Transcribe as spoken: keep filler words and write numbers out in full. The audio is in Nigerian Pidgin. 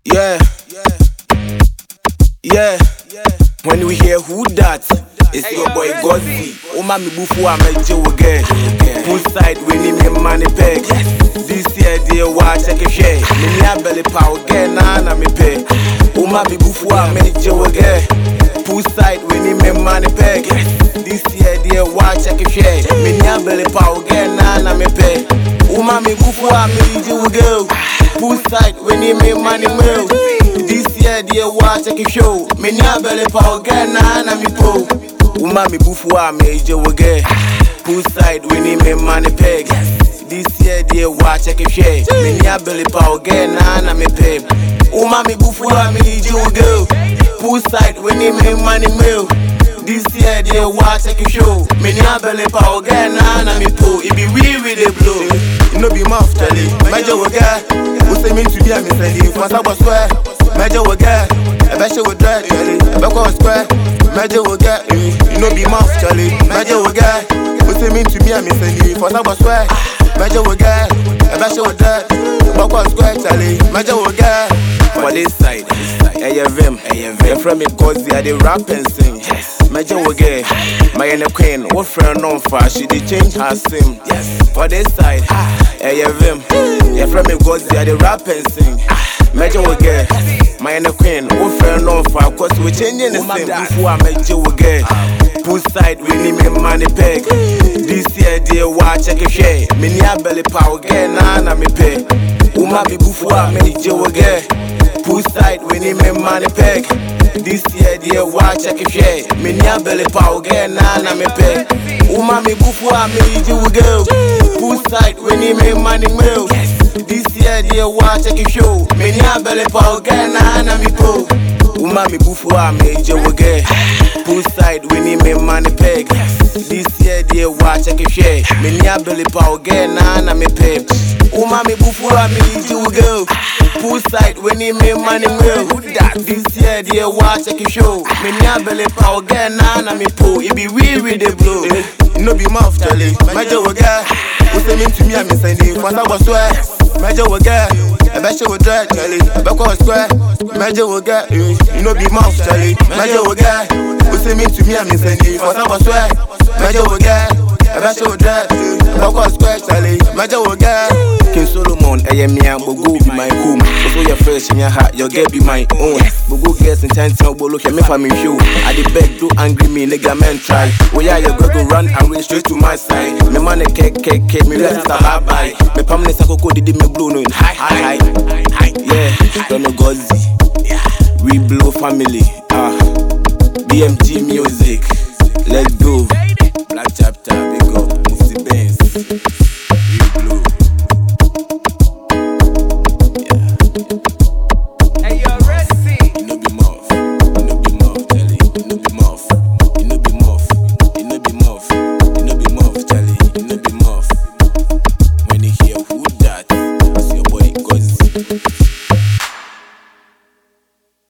Yeah, yeah. When we hear who that, it's your boy Gozzy. Oh mami bufu a meje woge. Poolside we need me money peg. This year dear watch check a share. Me nya belly power get na na me pay. Oh mami bufu a meje woge. Poolside we need me money peg. This year dear watch check a share. Me nya belly power get na na me pay. Oh mami bufu a meje woge. Poolside we need me money mill. This year dear watch check a show. Me nya belly power get na na me po. Umami bufu a meje woge. Poolside we need me money peg. This year dear watch check a share. Me nya belly power get na na me pay. Umami bufu a meje woge. Poolside we need me money mill. This year dear watch check a show. Me nya belly power get na na me po. It be we with the blow. It no be mouth Charlie. Meje woge. Who say me to be a me sending for sabo square. Meje woge. Ebe she wo dread Charlie. Ebe ko square. Meje woge. You no be mouth Charlie. Meje woge. Who say me to be a me sending for sabo square. Meje woge. Ebe she wo dread. Ebe ko square Charlie. Meje woge. For this side, Eye Vim, Eye from me Gozzy I dey rap and sing. Meje woge. My ene queen, what friend on far? She dey change her sim. For this side, Eye Vim, Eye from me Gozzy I dey rap and sing. Meje woge. My ene queen, what friend on far? Cause we changing the sim. Before I meje woge. Poolside we need me money peg. This year dear watch check a share. Me nya belly power get na na me pay. Uma be before I meje woge. Poolside we need me money peg. This year dear watch check a share. Me nya belly power get na na me pay. Uma me before I meje woge. Poolside we need me money mill. This year dear watch check a show. Me nya belly power get na na me po. Uma me bufu a meje woge. Poolside we need me money peg. This year dear watch check a share. Me nya belly power get na na me pay. Uma me bufu a meje woge. Poolside we need me money mill. This year dear watch check a show. Me nya belly power get na na me po. It be we with the blow. No be mouth Charlie. Meje woge. Who say me to me a me sending for sabo swear. Meje woge. Ebe she wo dread Charlie. Ebe ko square. Meje woge. You no be mouth Charlie. Meje woge. Who say me to me a me sending for sabo swear. Meje woge. Ebe she wo dread. Ebe ko square Charlie. Meje woge. King Solomon, Eye Mia, Bogo be my home. Also your first in your heart, your girl be my own. Bogo girls in time to look at me for me show. I the beg do angry me, nigga man try. Oh yeah, your girl go run and race straight to my side. Me man a cake, cake, cake, me let it bye bye. Me pamne sakoko did me blow no in hi hi hi. Yeah, don't know Gozzy. We blow family. Ah, B M G music.